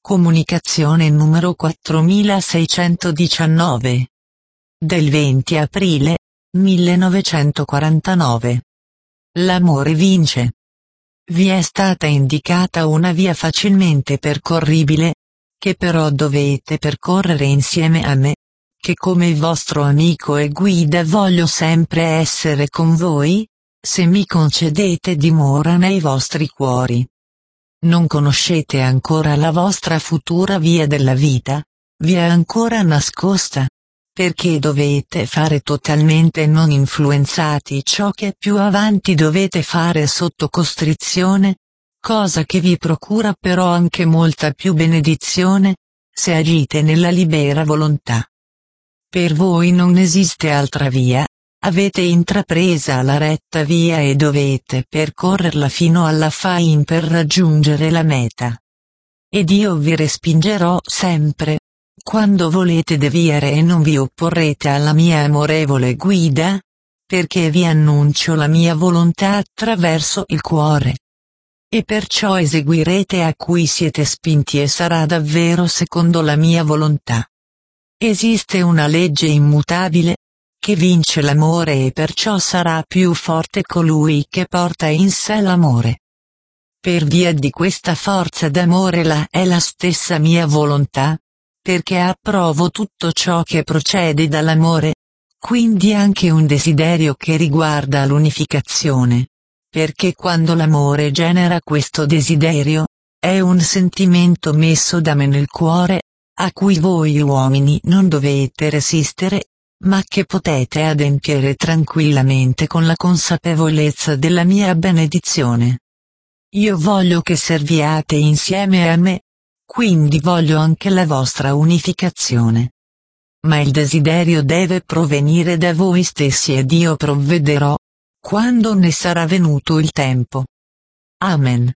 Comunicazione numero 4619. Del 20 aprile 1949. L'amore vince. Vi è stata indicata una via facilmente percorribile, che però dovete percorrere insieme a me, che come vostro amico e guida voglio sempre essere con voi, se mi concedete dimora nei vostri cuori. Non conoscete ancora la vostra futura via della vita, vi è ancora nascosta, perché dovete fare totalmente non influenzati ciò che più avanti dovete fare sotto costrizione, cosa che vi procura però anche molta più benedizione, se agite nella libera volontà. Per voi non esiste altra via, avete intrapresa la retta via e dovete percorrerla fino alla fine per raggiungere la meta. Ed io vi respingerò sempre, quando volete deviare e non vi opporrete alla mia amorevole guida, perché vi annuncio la mia volontà attraverso il cuore. E perciò eseguirete a cui siete spinti e sarà davvero secondo la mia volontà. Esiste una legge immutabile, che vince l'amore e perciò sarà più forte colui che porta in sé l'amore. Per via di questa forza d'amore è la stessa mia volontà, perché approvo tutto ciò che procede dall'amore, quindi anche un desiderio che riguarda l'unificazione, perché quando l'amore genera questo desiderio, è un sentimento messo da me nel cuore, a cui voi uomini non dovete resistere, ma che potete adempiere tranquillamente con la consapevolezza della mia benedizione. Io voglio che serviate insieme a me, quindi voglio anche la vostra unificazione. Ma il desiderio deve provenire da voi stessi ed io provvederò, quando ne sarà venuto il tempo. Amen.